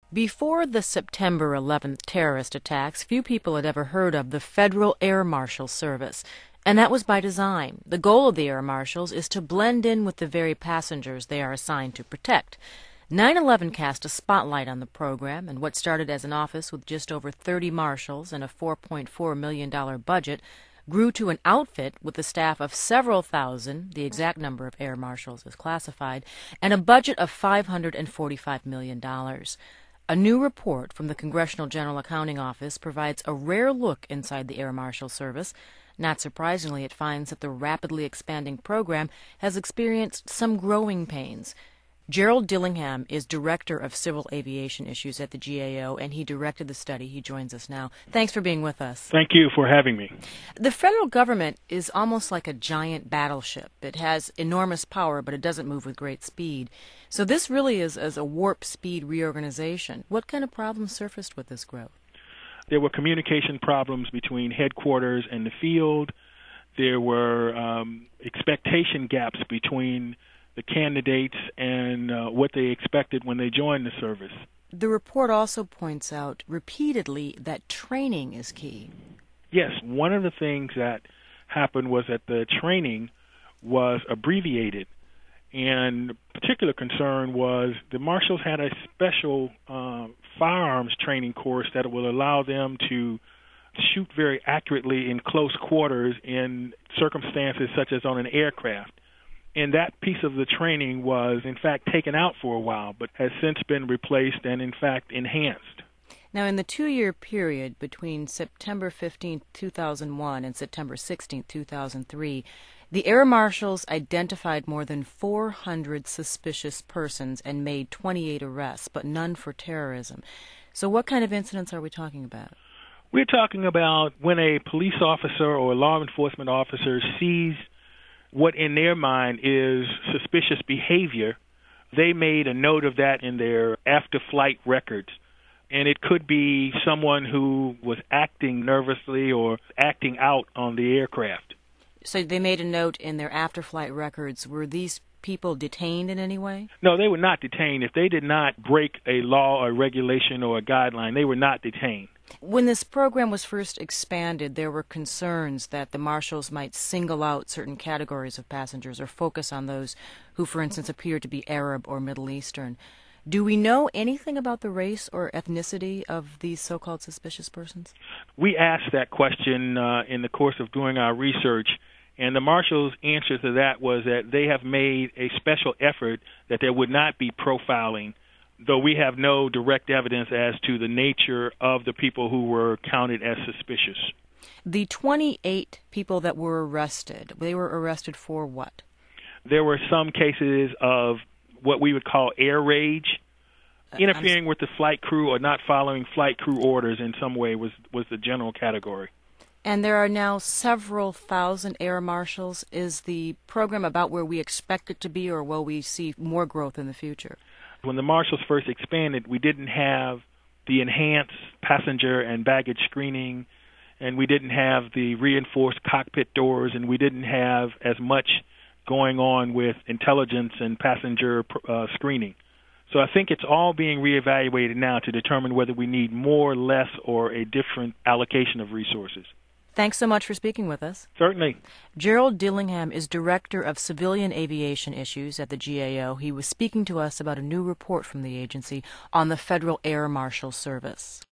Before the September 11th terrorist attacks, few people had ever heard of the Federal Air Marshal Service. And that was by design. The goal of the air marshals is to blend in with the very passengers they are assigned to protect. 9/11 cast a spotlight on the program, and what started as an office with just over 30 marshals and a $4.4 million budget grew to an outfit with a staff of several thousand, the exact number of air marshals is classified, and a budget of $545 million. A new report from the Congressional General Accounting Office provides a rare look inside the Air Marshal Service. Not surprisingly, it finds that the rapidly expanding program has experienced some growing pains. Gerald Dillingham is Director of Civil Aviation Issues at the GAO, and he directed the study. He joins us now. Thanks for being with us. Thank you for having me. The federal government is almost like a giant battleship. It has enormous power, but it doesn't move with great speed. So this really is a warp speed reorganization. What kind of problems surfaced with this growth? There were communication problems between headquarters and the field. There were expectation gaps between the candidates and what they expected when they joined the service. The report also points out repeatedly that training is key. Yes, one of the things that happened was that the training was abbreviated, and particular concern was the marshals had a special firearms training course that will allow them to shoot very accurately in close quarters in circumstances such as on an aircraft. And that piece of the training was, in fact, taken out for a while, but has since been replaced and, in fact, enhanced. Now, in the 2-year period between September 15, 2001 and September 16, 2003, the air marshals identified more than 400 suspicious persons and made 28 arrests, but none for terrorism. So what kind of incidents are we talking about? We're talking about when a police officer or a law enforcement officer sees what in their mind is suspicious behavior. They made a note of that in their after-flight records. And it could be someone who was acting nervously or acting out on the aircraft. So they made a note in their after-flight records. Were these people detained in any way? No, they were not detained. If they did not break a law or regulation or a guideline, they were not detained. When this program was first expanded, there were concerns that the marshals might single out certain categories of passengers or focus on those who, for instance, appeared to be Arab or Middle Eastern. Do we know anything about the race or ethnicity of these so-called suspicious persons? We asked that question in the course of doing our research, and the marshals' answer to that was that they have made a special effort that there would not be profiling, though we have no direct evidence as to the nature of the people who were counted as suspicious. The 28 people that were arrested, they were arrested for what? There were some cases of what we would call air rage, interfering with the flight crew or not following flight crew orders in some way was the general category. And there are now several thousand air marshals. Is the program about where we expect it to be, or will we see more growth in the future? When the marshals first expanded, we didn't have the enhanced passenger and baggage screening, and we didn't have the reinforced cockpit doors, and we didn't have as much going on with intelligence and passenger screening. So I think it's all being reevaluated now to determine whether we need more, less, or a different allocation of resources. Thanks so much for speaking with us. Certainly. Gerald Dillingham is Director of Civilian Aviation Issues at the GAO. He was speaking to us about a new report from the agency on the Federal Air Marshal Service.